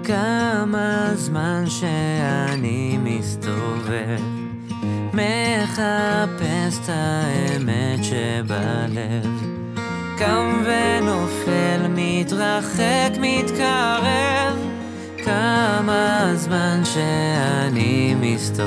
כמה זמן שאני מסתובב, מחפש את האמת שבלב, קם ונופל, מתרחק, מתקרב, כמה זמן שאני מסתובב.